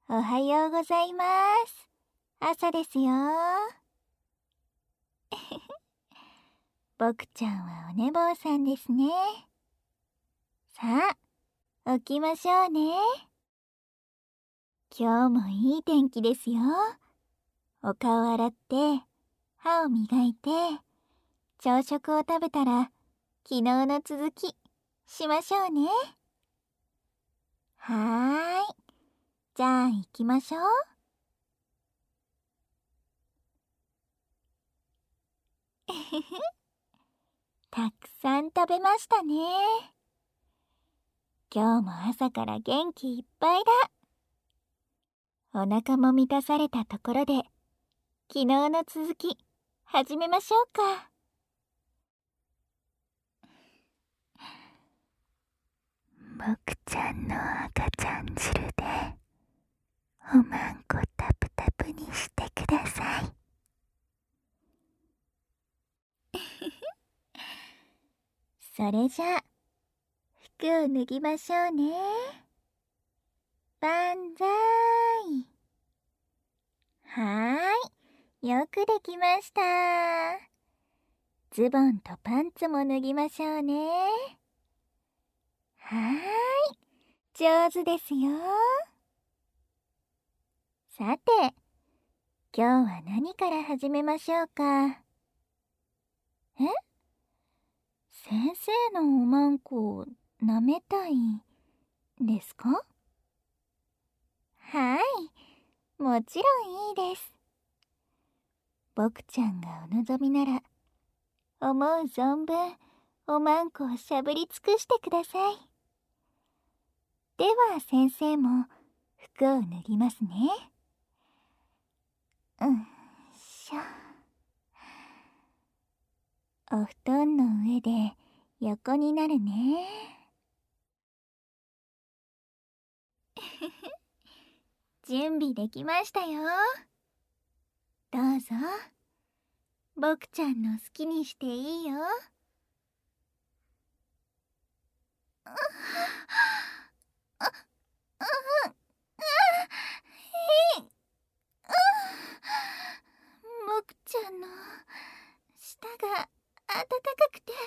おはようございます。朝ですよ。僕ちゃんはお寝坊さんですね。さあ、起きましょうね。今日もいい天気ですよ。お顔洗って、歯を磨いて、朝食を食べたら、昨日の続き、しましょうね。はーい。じゃあ行きましょう。たくさん食べましたね。今日も朝から元気いっぱいだ。お腹も満たされたところで、昨日の続き、始めましょうか。僕ちゃんの赤ちゃん汁で、おまんこタプタプにしてください。それじゃあ、服を脱ぎましょうね。万歳。はーい、よくできました。ズボンとパンツも脱ぎましょうね。はーい、上手ですよ。さて、今日は何から始めましょうか。先生のおまんこを舐めたいですか？はい、もちろんいいです。僕ちゃんがお望みなら、思う存分おまんこをしゃぶり尽くしてください。では先生も服を脱ぎますね。しょ。お布団の上で横になるね。準備できましたよ。どうぞ。僕ちゃんの好きにしていいよ。僕ちゃんの舌が温かくてぬる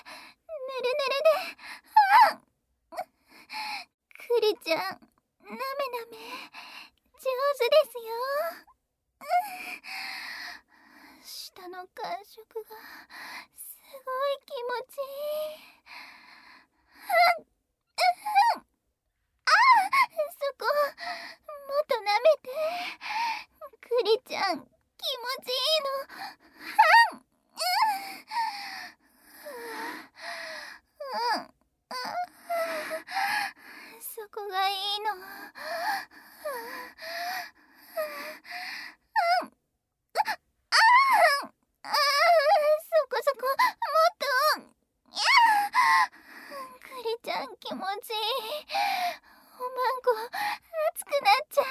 ぬるで、クリちゃん、なめなめ上手ですよ。舌の感触がすごい気持ちいい。そこ、もっと舐めて。クリちゃん、気持ちいいの。そこがいいの。そこそこ、もっと。クリちゃん、気持ちいい。おまんこ、熱くなっちゃう。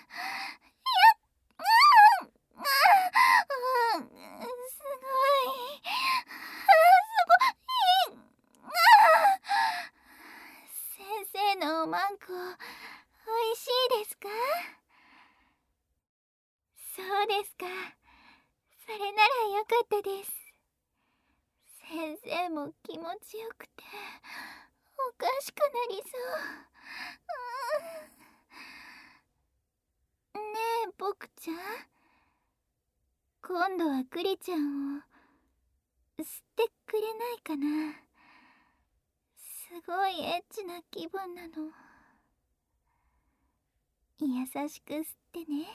すごい。そこ、いい。先生のおまんこ、おいしいですか？そうですか。それならよかったです。先生も気持ちよくて、おかしくなりそう。ねえ、僕ちゃん。今度はクリちゃんを吸ってくれないかな。すごいエッチな気分なの。優しく吸ってね。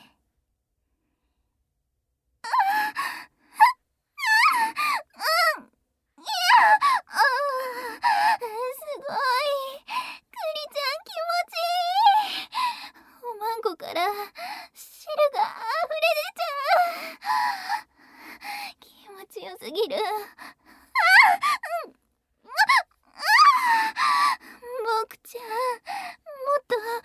すごい。クリちゃん気持ちいい。おまんこから汁があふれ出ちゃう。気持ちよすぎる。僕ちゃん、もっと吸って。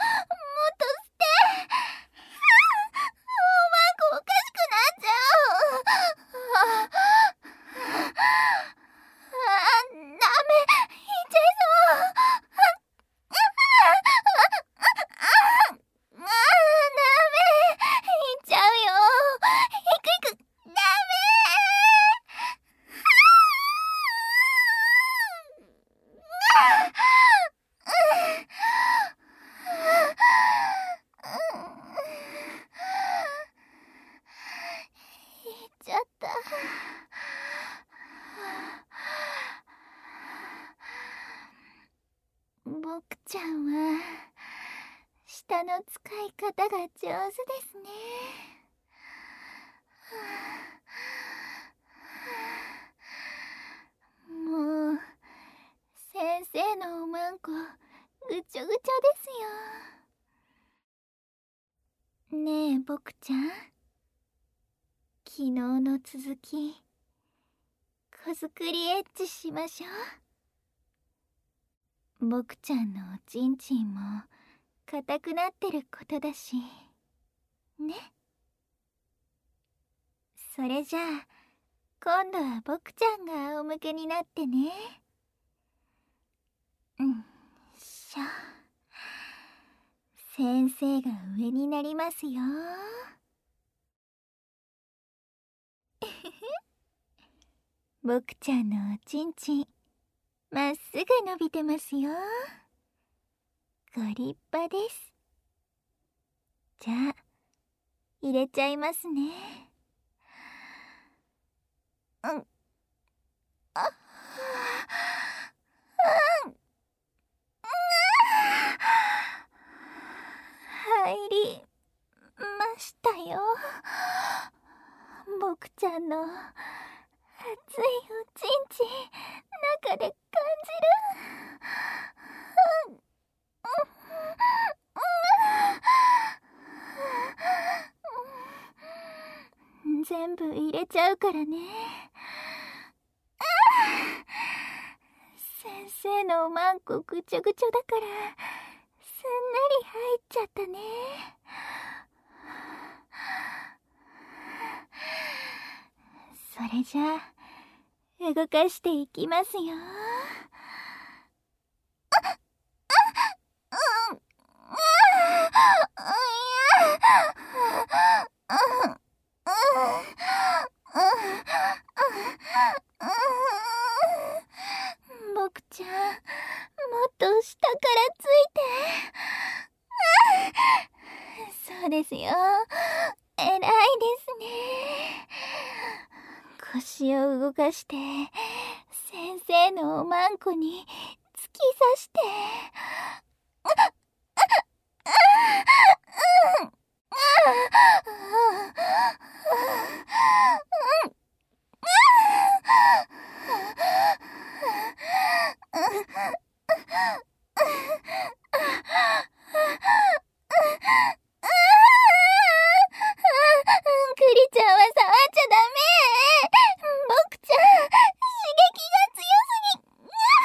おまんこおかしくなっちゃう。ダメ、言っちゃいそう。ダメ。 体の使い方が上手ですね。もう先生のおまんこぐちょぐちょですよ。ねえ僕ちゃん、昨日の続き子作りエッチしましょう。僕ちゃんのおちんちんも硬くなってることだしね。それじゃあ今度は僕ちゃんが仰向けになってね。しょ。先生が上になりますよ。僕ちゃんのおちんちんまっすぐ伸びてますよ。ご立派です。じゃあ入れちゃいますね。あ入りましたよ。僕ちゃんの熱いおちんちん中で感じる。全部入れちゃうからね。先生のおまんこぐちょぐちょだからすんなり入っちゃったね。それじゃあ動かしていきますよ。僕ちゃん、もっと下からついて。そうですよ。偉いですね。腰を動かして先生のおまんこに突き刺して。クリちゃんは触っちゃダメ。僕ちゃん刺激が強すぎ。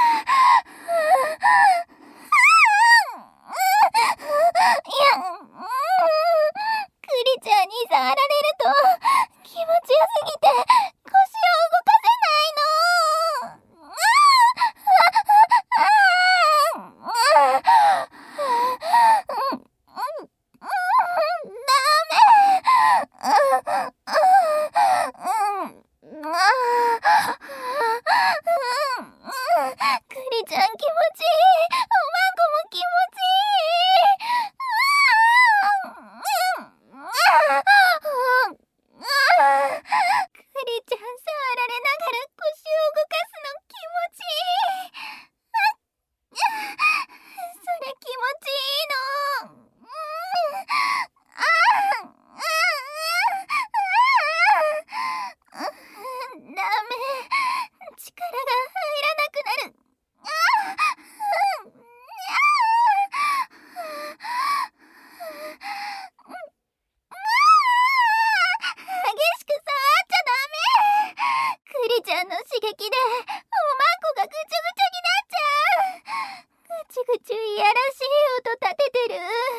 いや、クリちゃんに触られると気持ちよすぎて腰を動かせないの。クリちゃん気持ちいい。おまんこも気持ちいい。クリちゃん触られながら腰を動かすの気持ちいい。それ気持ちいいの。ダメ、力が入らなくなる。激しく触っちゃダメ。クリちゃんの刺激でおまんこがぐちょぐちょになっちゃう。ぐちぐちいやらしい音立ててる。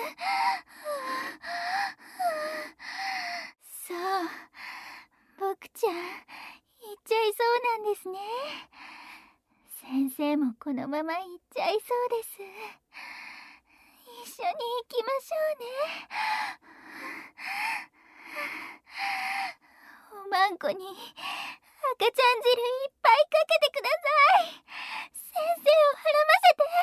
そう、僕ちゃん行っちゃいそうなんですね。先生もこのまま行っちゃいそうです。一緒に行きましょうね。おまんこに赤ちゃん汁いっぱいかけてください。先生をはらませて。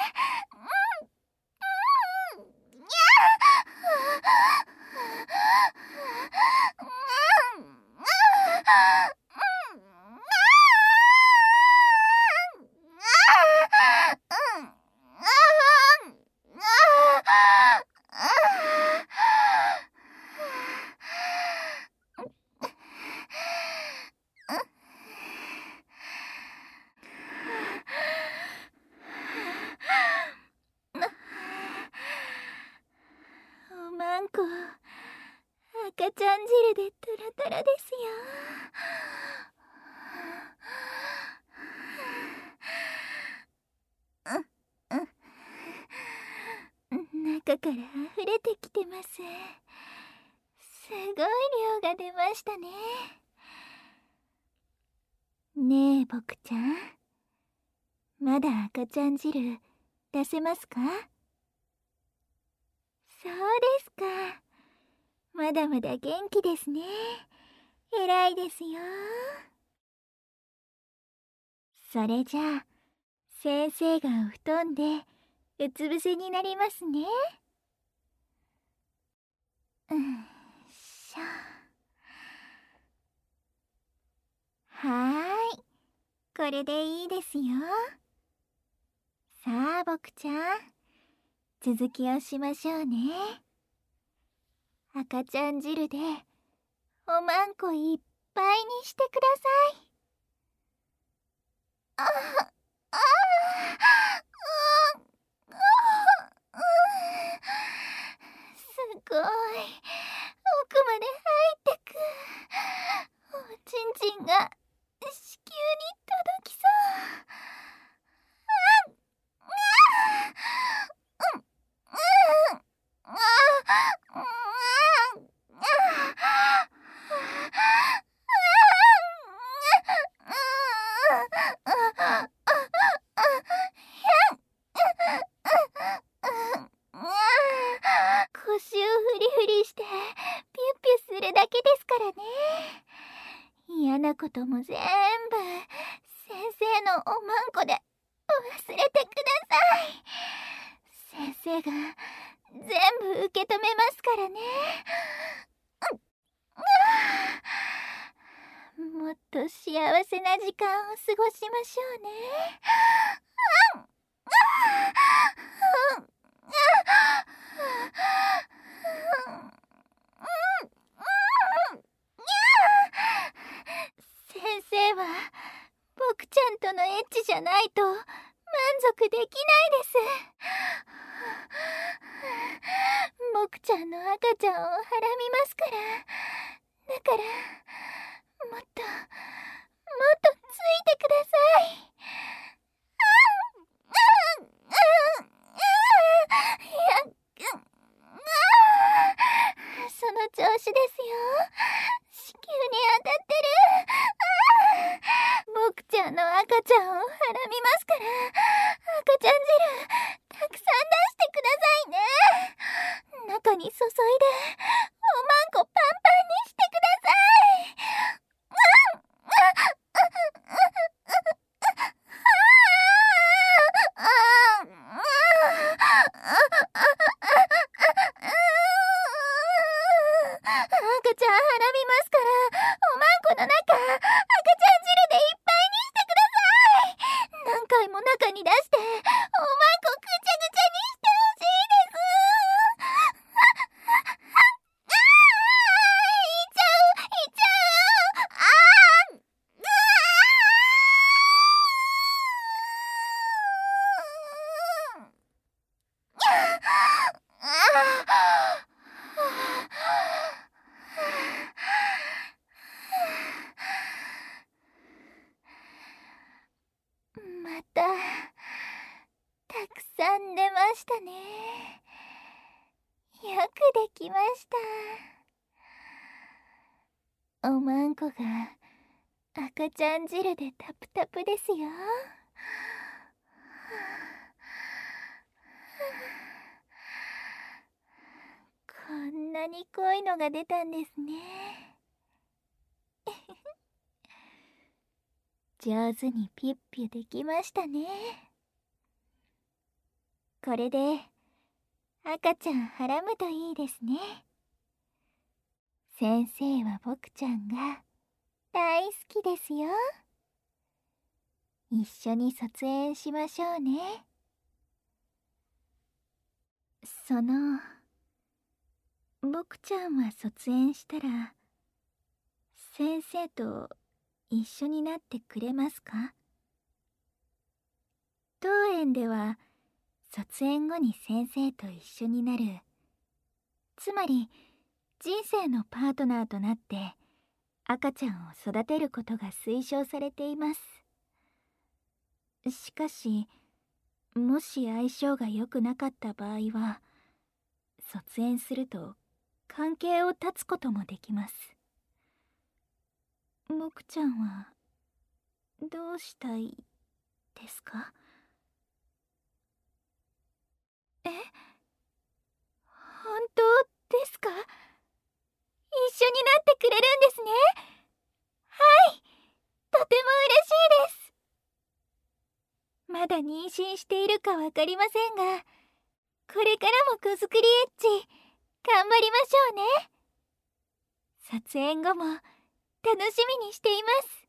赤ちゃん汁でトロトロですよ。中から溢れてきてます。すごい量が出ましたね。ねえ、ボクちゃん。まだ赤ちゃん汁出せますか？そうですか。まだまだ元気ですね。偉いですよ。それじゃあ、先生がお布団でうつ伏せになりますね。しょ。これでいいですよ。さあ、ボクちゃん、続きをしましょうね。赤ちゃん汁でおまんこいっぱいにしてください。ああすごい、奥まで入ってく。おちんちんが子宮に届きそう。腰をフリフリしてピュッピュするだけですからね。嫌なことも全部先生のおまんこで忘れてください。先生が全部受け止めますからね。もっと幸せな時間を過ごしましょうね。先生は僕ちゃんとのエッチじゃないと満足できないです。僕ちゃんの赤ちゃんをはらみますから。だからもっとついてください。その調子ですよ。子宮に当たってる。僕ちゃんの赤ちゃんをはらみますから、赤ちゃん汁たくさん出してくださいね。中に注いでおまんこパンパンにしてください。赤ちゃんはらみますから、おまんこの中、赤ちゃん汁でいっぱいにしてください。何回も中に出して、おまんこぐちゃぐちゃにしてほしいです。いっちゃうまたたくさん出ましたね。よくできました。おまんこが赤ちゃん汁でタプタプですよ。こんなに濃いのが出たんですね。上手にピュッピュできましたね。これで赤ちゃんはらむといいですね。先生は僕ちゃんが大好きですよ。一緒に卒園しましょうね。僕ちゃんは卒園したら先生と一緒になってくれますか？当園では卒園後に先生と一緒になるつまり人生のパートナーとなって赤ちゃんを育てることが推奨されています。しかし、もし相性が良くなかった場合は、卒園すると関係を断つこともできます。僕ちゃんはどうしたいですか？え、本当ですか？一緒になってくれるんですね。はい、とても嬉しいです。まだ妊娠しているかわかりませんが、これからも子作りエッチ頑張りましょうね。撮影後も楽しみにしています。